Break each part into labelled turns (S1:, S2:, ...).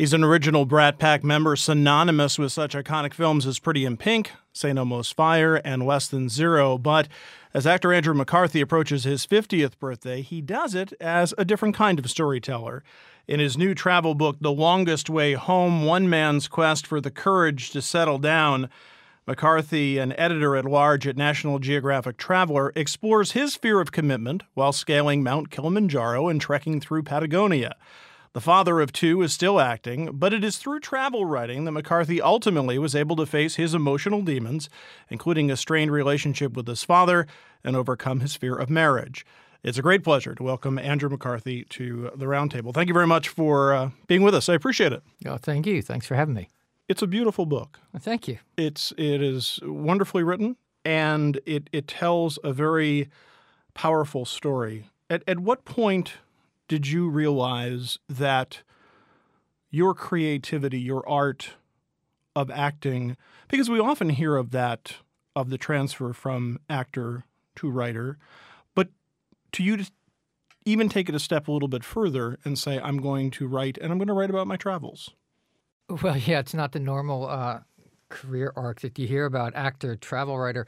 S1: He's an original Brat Pack member, synonymous with such iconic films as Pretty in Pink, St. Elmo's Fire, and Less Than Zero. But as actor Andrew McCarthy approaches his 50th birthday, he does it as a different kind of storyteller. In his new travel book, The Longest Way Home, One Man's Quest for the Courage to Settle Down, McCarthy, an editor-at-large at National Geographic Traveler, explores his fear of commitment while scaling Mount Kilimanjaro and trekking through Patagonia. The father of two is still acting, but it is through travel writing that McCarthy ultimately was able to face his emotional demons, including a strained relationship with his father, and overcome his fear of marriage. It's a great pleasure to welcome Andrew McCarthy to the Roundtable. Thank you very much for being with us. I appreciate it.
S2: Oh, thank you. Thanks for having me.
S1: It's a beautiful book.
S2: Thank you.
S1: It is wonderfully written, and it tells a very powerful story. At what point did you realize that your creativity, your art of acting, because we often hear of that, of the transfer from actor to writer, but to you to even take it a step a little bit further and say, I'm going to write, and I'm going to write about my travels.
S2: Well, yeah, it's not the normal career arc that you hear about, actor, travel writer.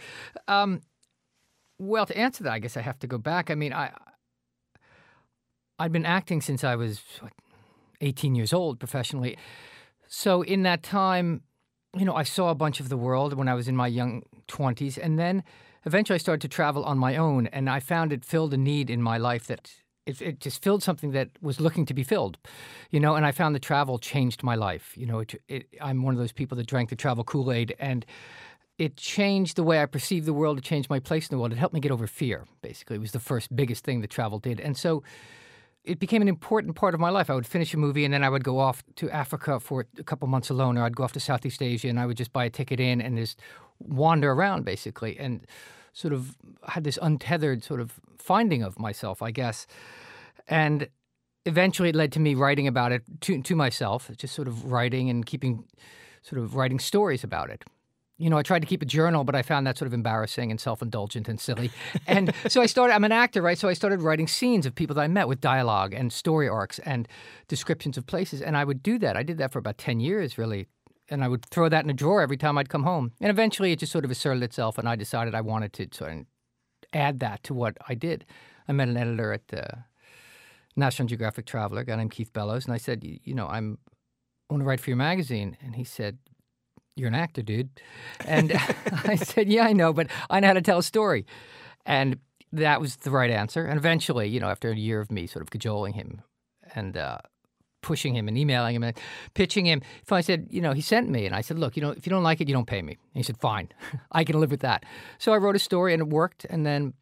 S2: Well, to answer that, I guess I have to go back. I mean, I'd been acting since I was 18 years old professionally. So in that time, I saw a bunch of the world when I was in my young 20s. And then eventually I started to travel on my own. And I found it filled a need in my life that it just filled something that was looking to be filled, and I found that travel changed my life. I'm one of those people that drank the travel Kool-Aid, and it changed the way I perceived the world. It changed my place in the world. It helped me get over fear, basically. It was the first biggest thing that travel did. And so it became an important part of my life. I would finish a movie, and then I would go off to Africa for a couple months alone, or I'd go off to Southeast Asia, and I would just buy a ticket in and just wander around, basically, and sort of had this untethered sort of finding of myself, I guess. And eventually it led to me writing about it to myself, just sort of writing and writing stories about it. I tried to keep a journal, but I found that sort of embarrassing and self-indulgent and silly. And so I'm an actor, right? So I started writing scenes of people that I met with dialogue and story arcs and descriptions of places. And I would do that. I did that for about 10 years, really. And I would throw that in a drawer every time I'd come home. And eventually it just sort of asserted itself, and I decided I wanted to sort of add that to what I did. I met an editor at National Geographic Traveler, a guy named Keith Bellows, and I said, I want to write for your magazine. And he said, you're an actor, dude. And I said, yeah, I know, but I know how to tell a story. And that was the right answer. And eventually, after a year of me sort of cajoling him and pushing him and emailing him and pitching him, I said, he sent me. And I said, look, if you don't like it, you don't pay me. And he said, fine, I can live with that. So I wrote a story and it worked. And then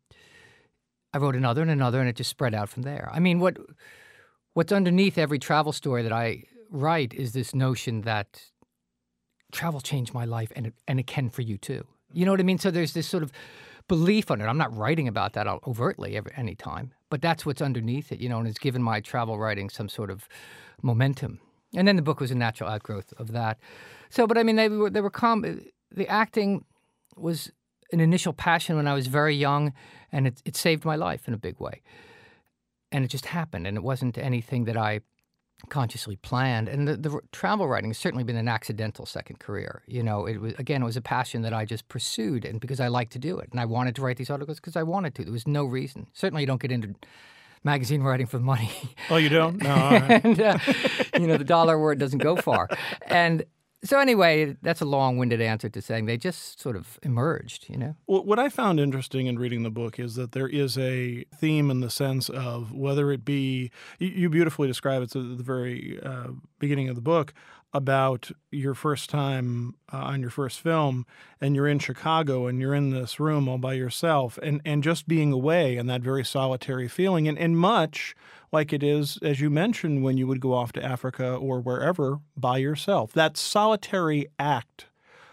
S2: I wrote another and another, and it just spread out from there. I mean, what's underneath every travel story that I write is this notion that travel changed my life, and it can for you too. You know what I mean? So there's this sort of belief on it. I'm not writing about that overtly any time, but that's what's underneath it, and it's given my travel writing some sort of momentum. And then the book was a natural outgrowth of that. So, but I mean, they were the acting was an initial passion when I was very young, and it saved my life in a big way. And it just happened, and it wasn't anything that I consciously planned. And the travel writing has certainly been an accidental second career. It was a passion that I just pursued, and because I liked to do it. And I wanted to write these articles because I wanted to. There was no reason. Certainly you don't get into magazine writing for money.
S1: Oh, you don't? No. All right.
S2: And, the dollar word doesn't go far. And so anyway, that's a long-winded answer to saying they just sort of emerged,
S1: Well, what I found interesting in reading the book is that there is a theme in the sense of whether it be, you beautifully describe it at the very beginning of the book, about your first time on your first film, and you're in Chicago and you're in this room all by yourself, and just being away and that very solitary feeling, and much like it is, as you mentioned, when you would go off to Africa or wherever by yourself. That solitary act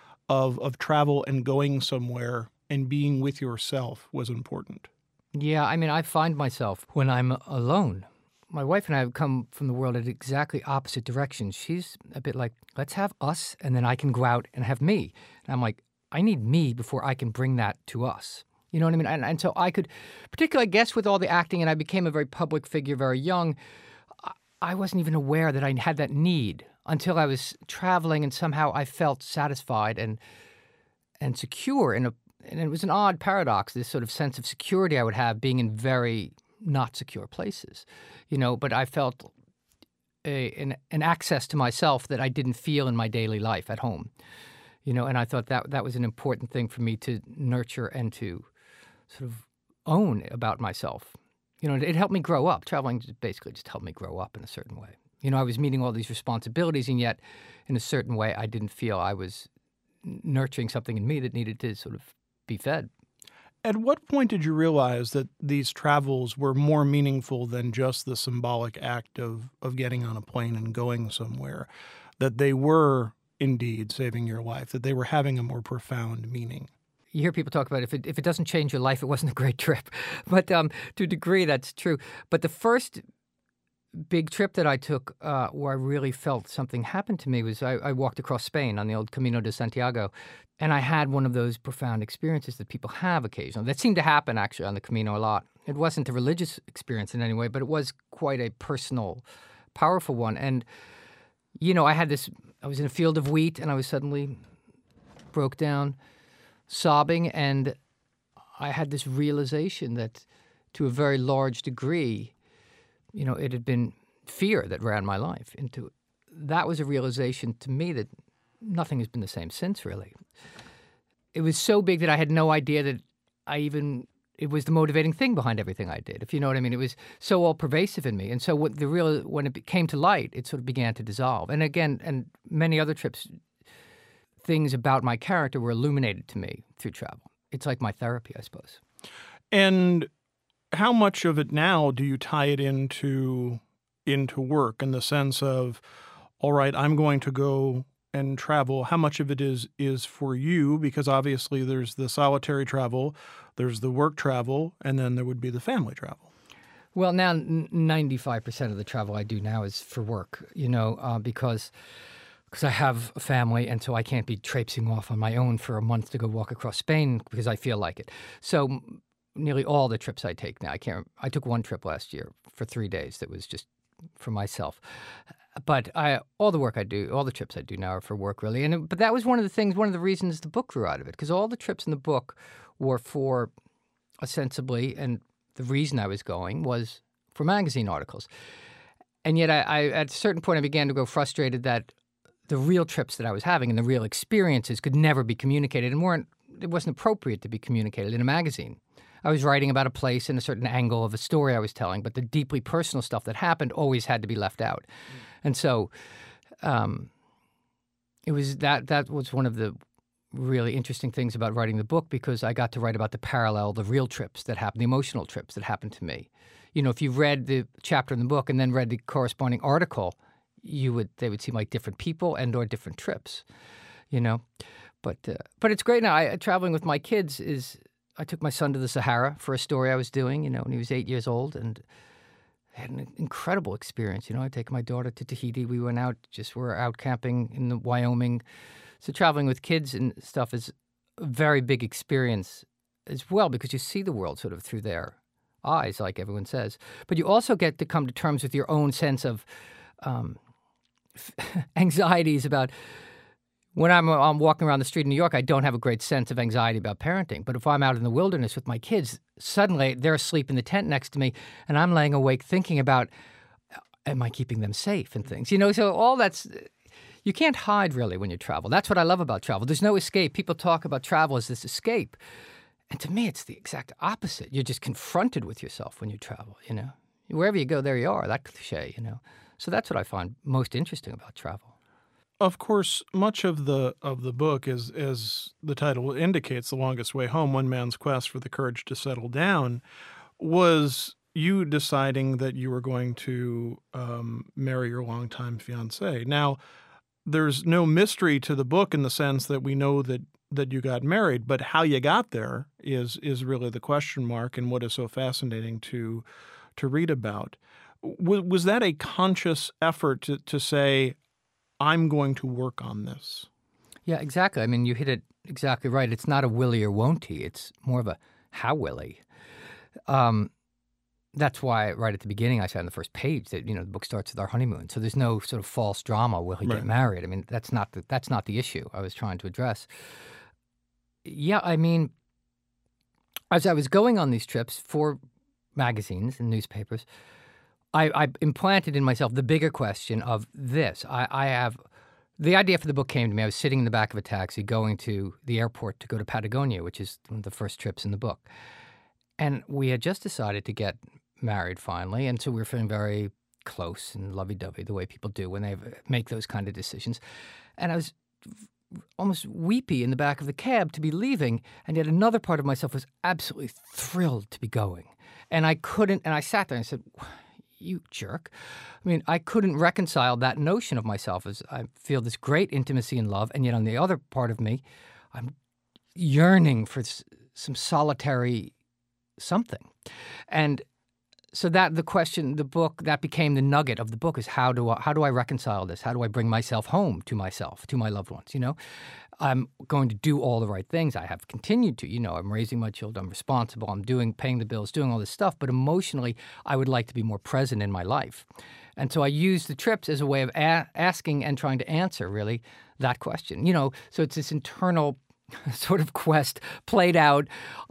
S1: of travel and going somewhere and being with yourself was important.
S2: Yeah, I mean, I find myself when I'm alone. My wife and I have come from the world at exactly opposite directions. She's a bit like, let's have us, and then I can go out and have me. And I'm like, I need me before I can bring that to us. You know what I mean? And so I could, particularly, I guess, with all the acting, and I became a very public figure very young, I wasn't even aware that I had that need. until I was traveling, and somehow I felt satisfied and secure and it was an odd paradox, this sort of sense of security I would have being in very not secure places, but I felt an access to myself that I didn't feel in my daily life at home, and I thought that was an important thing for me to nurture and to sort of own about myself. It helped me grow up. Traveling basically just helped me grow up in a certain way. I was meeting all these responsibilities, and yet in a certain way I didn't feel I was nurturing something in me that needed to sort of be fed.
S1: At what point did you realize that these travels were more meaningful than just the symbolic act of getting on a plane and going somewhere, that they were indeed saving your life, that they were having a more profound meaning?
S2: You hear people talk about if it doesn't change your life, it wasn't a great trip. But to a degree, that's true. But the first big trip that I took where I really felt something happened to me was I walked across Spain on the old Camino de Santiago, and I had one of those profound experiences that people have occasionally. That seemed to happen, actually, on the Camino a lot. It wasn't a religious experience in any way, but it was quite a personal, powerful one. And, I was in a field of wheat, and I was suddenly broke down, sobbing, and I had this realization that to a very large degree, it had been fear that ran my life. That was a realization to me that nothing has been the same since, really. It was so big that I had no idea that it was the motivating thing behind everything I did, if you know what I mean. It was so all pervasive in me. And so when it came to light, it sort of began to dissolve. And again, and many other trips, things about my character were illuminated to me through travel. It's like my therapy, I suppose.
S1: And how much of it now do you tie it into work, in the sense of, all right, I'm going to go and travel? How much of it is for you? Because obviously there's the solitary travel, there's the work travel, and then there would be the family travel.
S2: Well, now 95% of the travel I do now is for work, because I have a family, and so I can't be traipsing off on my own for a month to go walk across Spain because I feel like it. So nearly all the trips I take now, I took one trip last year for 3 days that was just for myself. But all the work I do, all the trips I do now are for work, really. But that was one of the reasons the book grew out of it, because all the trips in the book were for, ostensibly, and the reason I was going was for magazine articles. And yet I at a certain point I began to grow frustrated that the real trips that I was having and the real experiences could never be communicated and it wasn't appropriate to be communicated in a magazine. I was writing about a place in a certain angle of a story I was telling, but the deeply personal stuff that happened always had to be left out. And so it was that was one of the really interesting things about writing the book, because I got to write about the real trips that happened, the emotional trips that happened to me. If you read the chapter in the book and then read the corresponding article, they would seem like different people and or different trips, But it's great now. Traveling with my kids I took my son to the Sahara for a story I was doing, when he was 8 years old, and I had an incredible experience. I'd taken my daughter to Tahiti. We were out camping in Wyoming. So traveling with kids and stuff is a very big experience as well, because you see the world sort of through their eyes, like everyone says. But you also get to come to terms with your own sense of anxieties about. When I'm walking around the street in New York, I don't have a great sense of anxiety about parenting. But if I'm out in the wilderness with my kids, suddenly they're asleep in the tent next to me, and I'm laying awake thinking about, am I keeping them safe and things? So all that's, you can't hide really when you travel. That's what I love about travel. There's no escape. People talk about travel as this escape. And to me, it's the exact opposite. You're just confronted with yourself when you travel, Wherever you go, there you are, that cliche, So that's what I find most interesting about travel.
S1: Of course, much of the book is, as the title indicates, The Longest Way Home, One Man's Quest for the Courage to Settle Down, was you deciding that you were going to marry your longtime fiancée. Now, there's no mystery to the book in the sense that we know that you got married, but how you got there is really the question mark, and what is so fascinating to read about. Was that a conscious effort to say, I'm going to work on this?
S2: Yeah, exactly. I mean, you hit it exactly right. It's not a will he or won't he. It's more of a how will he. That's why right at the beginning I said on the first page that, the book starts with our honeymoon. So there's no sort of false drama, will he get married? I mean, that's not the issue I was trying to address. Yeah, I mean, as I was going on these trips for magazines and newspapers, I implanted in myself the bigger question of this. The idea for the book came to me. I was sitting in the back of a taxi going to the airport to go to Patagonia, which is one of the first trips in the book. And we had just decided to get married finally, and so we were feeling very close and lovey-dovey, the way people do when they make those kind of decisions. And I was almost weepy in the back of the cab to be leaving, and yet another part of myself was absolutely thrilled to be going. And I couldn't, and I sat there and I said, you jerk. I mean, I couldn't reconcile that notion of myself as I feel this great intimacy and love, and yet on the other part of me, I'm yearning for some solitary something. And so that the book, that became the nugget of the book, is how do I reconcile this? How do I bring myself home to myself, to my loved ones, I'm going to do all the right things. I have continued to, I'm raising my children, I'm responsible, I'm paying the bills, doing all this stuff. But emotionally, I would like to be more present in my life. And so I use the trips as a way of asking and trying to answer, really, that question. So it's this internal sort of quest played out,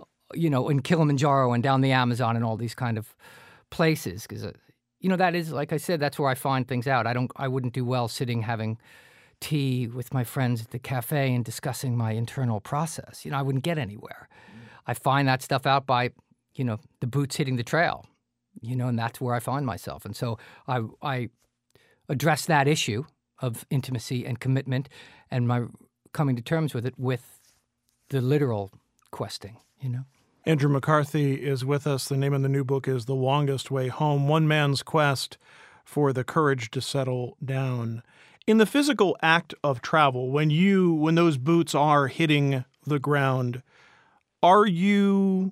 S2: in Kilimanjaro and down the Amazon and all these kind of places. Because, that is, like I said, that's where I find things out. I wouldn't do well sitting having tea with my friends at the cafe and discussing my internal process. I wouldn't get anywhere. I find that stuff out by, the boots hitting the trail, and that's where I find myself. And so I address that issue of intimacy and commitment and my coming to terms with it with the literal questing,
S1: Andrew McCarthy is with us. The name of the new book is The Longest Way Home, One Man's Quest for the Courage to Settle Down. In the physical act of travel, when those boots are hitting the ground, are you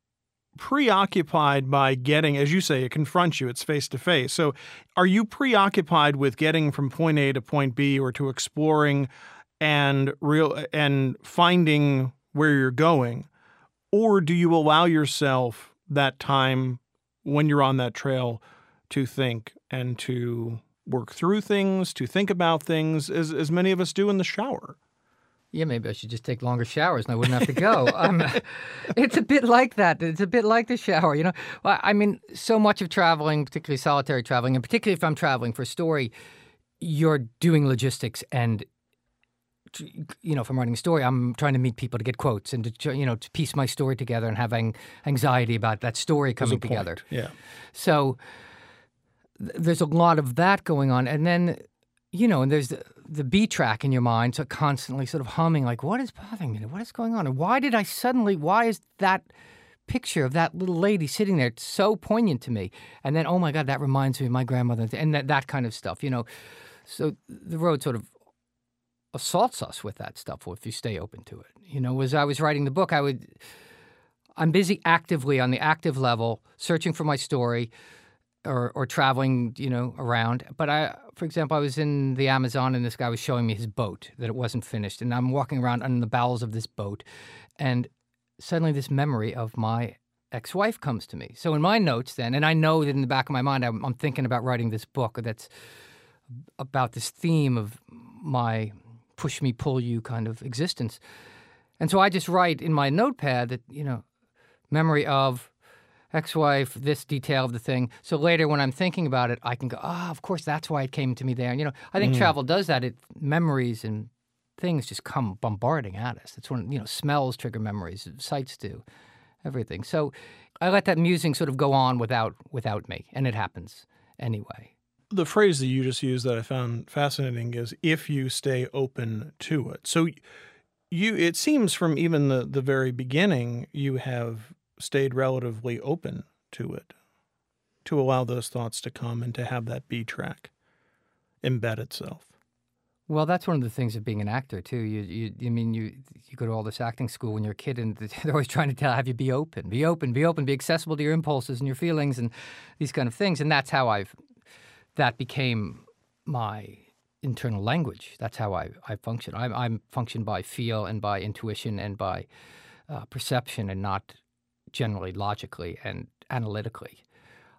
S1: preoccupied by getting, as you say, it confronts you, it's face to face. So are you preoccupied with getting from point A to point B, or to exploring and finding where you're going? Or do you allow yourself that time when you're on that trail to think and to work through things, to think about things, as many of us do in the shower?
S2: Yeah, maybe I should just take longer showers and I wouldn't have to go. It's a bit like that. It's a bit like the shower, I mean, so much of traveling, particularly solitary traveling, and particularly if I'm traveling for a story, you're doing logistics and if I'm writing a story, I'm trying to meet people to get quotes and to piece my story together and having anxiety about that story coming together.
S1: Yeah.
S2: So there's a lot of that going on. And then, and there's the B track in your mind, so constantly sort of humming, like, what is bothering me? What is going on? And why is that picture of that little lady sitting there so poignant to me? And then, oh my God, that reminds me of my grandmother, and that kind of stuff, So the road sort of assaults us with that stuff if you stay open to it. As I was writing the book, I'm busy actively on the active level, searching for my story or traveling, around. But for example, I was in the Amazon and this guy was showing me his boat, that it wasn't finished. And I'm walking around in the bowels of this boat. And suddenly this memory of my ex-wife comes to me. So in my notes then, and I know that in the back of my mind, I'm thinking about writing this book that's about this theme of my push me, pull you kind of existence. And so I just write in my notepad that, memory of ex-wife, this detail of the thing. So later when I'm thinking about it, I can go, of course, that's why it came to me there. And, I think travel does that. Memories and things just come bombarding at us. That's when, smells trigger memories, sights do, everything. So I let that musing sort of go on without me, and it happens anyway.
S1: The phrase that you just used that I found fascinating is, if you stay open to it. So it seems from even the very beginning, you have stayed relatively open to it, to allow those thoughts to come and to have that B track embed itself.
S2: Well, that's one of the things of being an actor too. You go to all this acting school when you're a kid, and they're always trying to have you be open, be accessible to your impulses and your feelings and these kind of things. And that's how that became my internal language. That's how I function. I'm function by feel and by intuition and by perception, and not generally logically and analytically.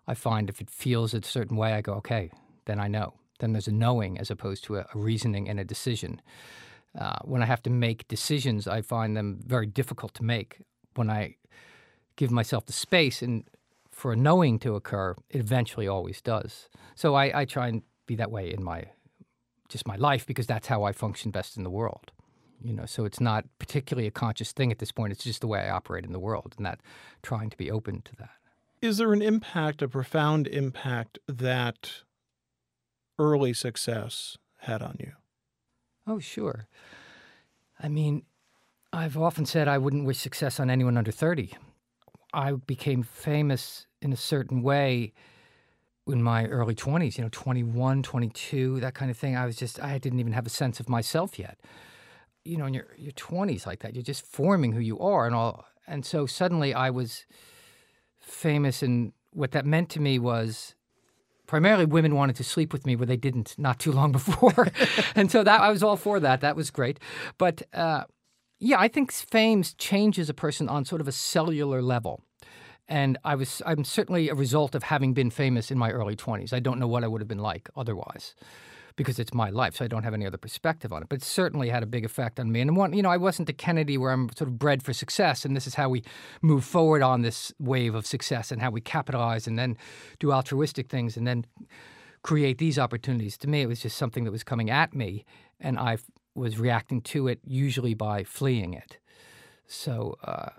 S2: I find if it feels a certain way, I go, okay, then I know. Then there's a knowing as opposed to a reasoning and a decision. When I have to make decisions, I find them very difficult to make. When I give myself the space and for a knowing to occur, it eventually always does. So I try and be that way in my life because that's how I function best in the world. So it's not particularly a conscious thing at this point. It's just the way I operate in the world, and that trying to be open to that.
S1: Is there an impact, a profound impact that early success had on you?
S2: Oh, sure. I mean, I've often said I wouldn't wish success on anyone under 30. I became famous in a certain way in my early 20s, 21, 22, that kind of thing. I didn't even have a sense of myself yet. In your 20s like that, you're just forming who you are and all. And so suddenly I was famous, and what that meant to me was primarily women wanted to sleep with me where they didn't not too long before. And so that I was all for that. That was great. But I think fame changes a person on sort of a cellular level. And I'm certainly a result of having been famous in my early 20s. I don't know what I would have been like otherwise because it's my life, so I don't have any other perspective on it. But it certainly had a big effect on me. And I wasn't the Kennedy where I'm sort of bred for success, and this is how we move forward on this wave of success and how we capitalize and then do altruistic things and then create these opportunities. To me, it was just something that was coming at me, and I was reacting to it usually by fleeing it. So,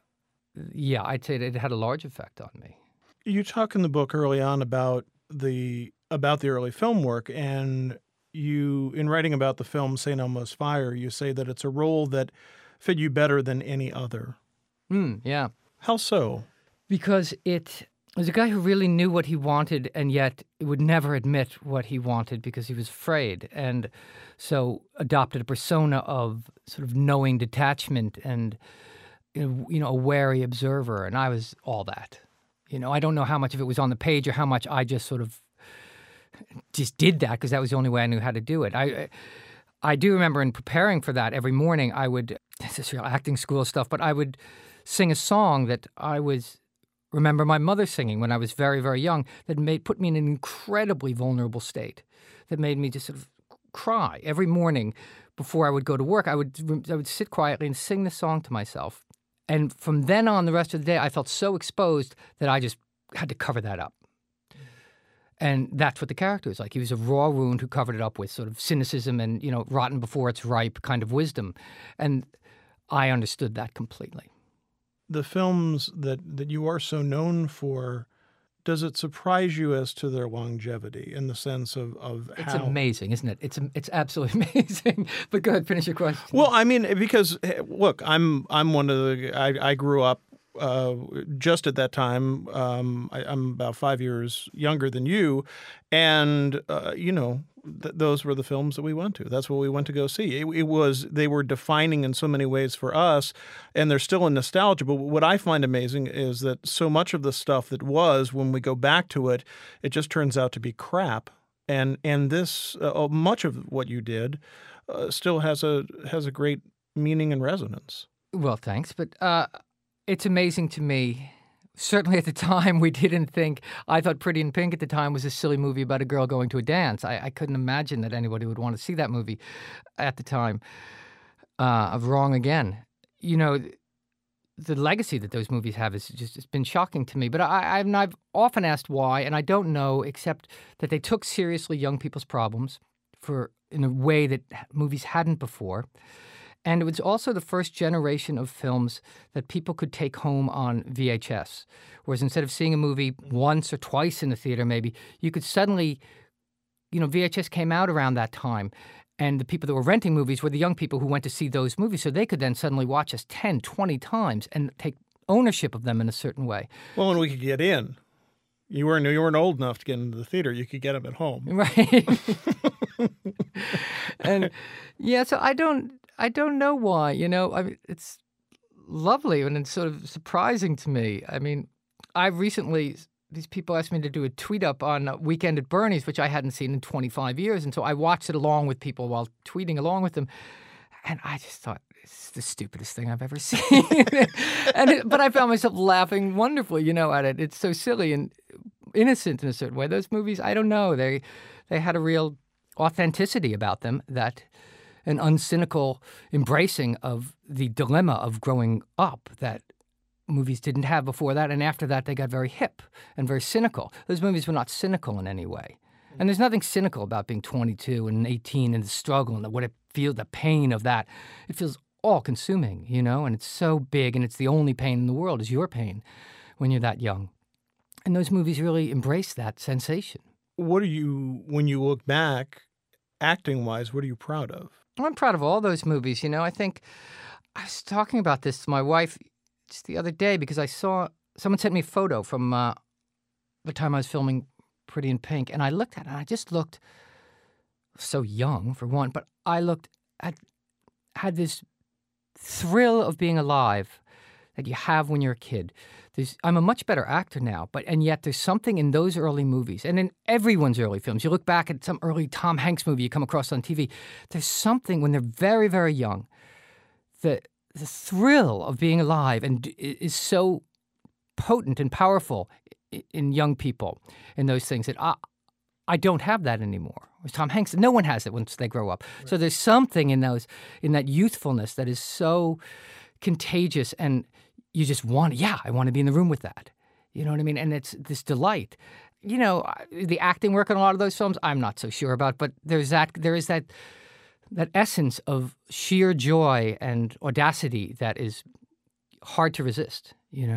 S2: I'd say that it had a large effect on me.
S1: You talk in the book early on about the early film work, and you, in writing about the film St. Elmo's Fire, you say that it's a role that fit you better than any other.
S2: Yeah.
S1: How so?
S2: Because it was a guy who really knew what he wanted and yet would never admit what he wanted because he was afraid, and so adopted a persona of sort of knowing detachment and a wary observer, and I was all that. I don't know how much of it was on the page or how much I just sort of just did that because that was the only way I knew how to do it. I do remember in preparing for that every morning this is real acting school stuff, but I would sing a song that remember my mother singing when I was very, very young that put me in an incredibly vulnerable state that made me just sort of cry every morning before I would go to work. I would sit quietly and sing the song to myself. And from then on, the rest of the day, I felt so exposed that I just had to cover that up. And that's what the character was like. He was a raw wound who covered it up with sort of cynicism and, rotten before it's ripe kind of wisdom. And I understood that completely.
S1: The films that you are so known for, does it surprise you as to their longevity in the sense of how...
S2: It's amazing, isn't it? It's absolutely amazing. But go ahead, finish your question.
S1: Well, I mean, because, look, I'm one of the... I grew up just at that time. I'm about 5 years younger than you. And, those were the films that we went to. That's what we went to go see. They were defining in so many ways for us, and they're still in nostalgia. But what I find amazing is that so much of the stuff that was, when we go back to it, it just turns out to be crap. And this, much of what you did still has a great meaning and resonance.
S2: Well, thanks. But it's amazing to me. Certainly at the time, we didn't think... I thought Pretty in Pink at the time was a silly movie about a girl going to a dance. I couldn't imagine that anybody would want to see that movie at the time. Of Wrong Again. The legacy that those movies have is just it's been shocking to me. But I've often asked why, and I don't know, except that they took seriously young people's problems in a way that movies hadn't before. And it was also the first generation of films that people could take home on VHS. Whereas instead of seeing a movie once or twice in the theater maybe, you could suddenly, VHS came out around that time. And the people that were renting movies were the young people who went to see those movies. So they could then suddenly watch us 10, 20 times and take ownership of them in a certain way.
S1: Well, and we could get in. You weren't old enough to get into the theater. You could get them at home.
S2: Right. And, so I don't know why, I mean, it's lovely and it's sort of surprising to me. I mean, these people asked me to do a tweet up on Weekend at Bernie's, which I hadn't seen in 25 years. And so I watched it along with people while tweeting along with them. And I just thought, it's the stupidest thing I've ever seen. But I found myself laughing wonderfully, at it. It's so silly. And innocent in a certain way. Those movies, I don't know, they had a real authenticity about them, that an uncynical embracing of the dilemma of growing up that movies didn't have before that, and after that they got very hip and very cynical. Those movies were not cynical in any way. And there's nothing cynical about being 22 and 18 and the struggle and what it feels, the pain of that. It feels all-consuming, and it's so big, and it's the only pain in the world is your pain when you're that young. And those movies really embrace that sensation.
S1: What are you, when you look back, acting-wise, what are you proud of?
S2: I'm proud of all those movies. I think I was talking about this to my wife just the other day because I saw someone sent me a photo from the time I was filming Pretty in Pink, and I looked at it, and I just looked so young, for one, but I had this thrill of being alive that you have when you're a kid. I'm a much better actor now, and yet there's something in those early movies, and in everyone's early films. You look back at some early Tom Hanks movie you come across on TV, there's something when they're very, very young, the thrill of being alive is so potent and powerful in young people, in those things that I don't have that anymore. With Tom Hanks, no one has it once they grow up. Right. So there's something in that youthfulness that is so contagious, and you just want, I want to be in the room with that. You know what I mean? And it's this delight. The acting work in a lot of those films, I'm not so sure about, but there is that essence of sheer joy and audacity that is hard to resist,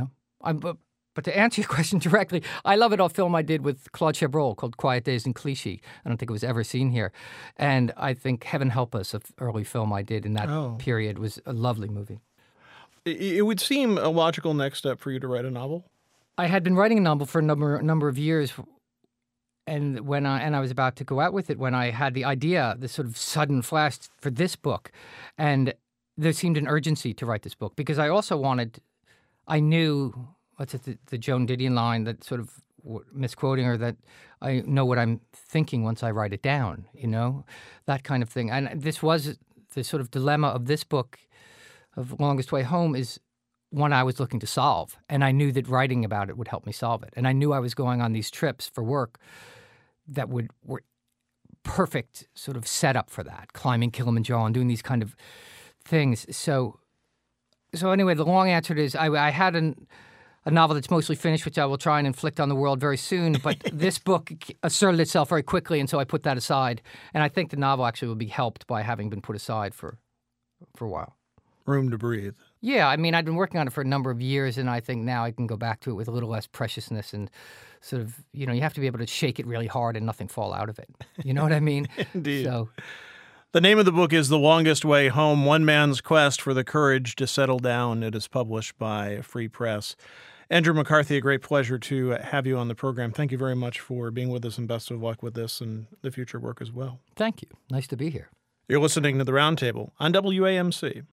S2: But to answer your question directly, I love a film I did with Claude Chabrol called Quiet Days in Clichy. I don't think it was ever seen here. And I think Heaven Help Us, an early film I did in that period, was a lovely movie.
S1: It would seem a logical next step for you to write a novel.
S2: I had been writing a novel for a number of years, and when I was about to go out with it, when I had the idea, this sort of sudden flash for this book, and there seemed an urgency to write this book because I knew. What's it, the Joan Didion line that sort of misquoting her, that I know what I'm thinking once I write it down, that kind of thing. And this was the sort of dilemma of this book, of Longest Way Home, is one I was looking to solve. And I knew that writing about it would help me solve it. And I knew I was going on these trips for work that were perfect sort of setup for that, climbing Kilimanjaro and doing these kind of things. So anyway, the long answer is I had a novel that's mostly finished, which I will try and inflict on the world very soon. But this book asserted itself very quickly, and so I put that aside. And I think the novel actually will be helped by having been put aside for a while.
S1: Room to breathe.
S2: Yeah, I mean, I've been working on it for a number of years, and I think now I can go back to it with a little less preciousness and sort of, you have to be able to shake it really hard and nothing fall out of it. You know what I mean?
S1: Indeed.
S2: So,
S1: the name of the book is The Longest Way Home, One Man's Quest for the Courage to Settle Down. It is published by Free Press. Andrew McCarthy, a great pleasure to have you on the program. Thank you very much for being with us, and best of luck with this and the future work as well.
S2: Thank you. Nice to be here.
S1: You're listening to The Roundtable on WAMC.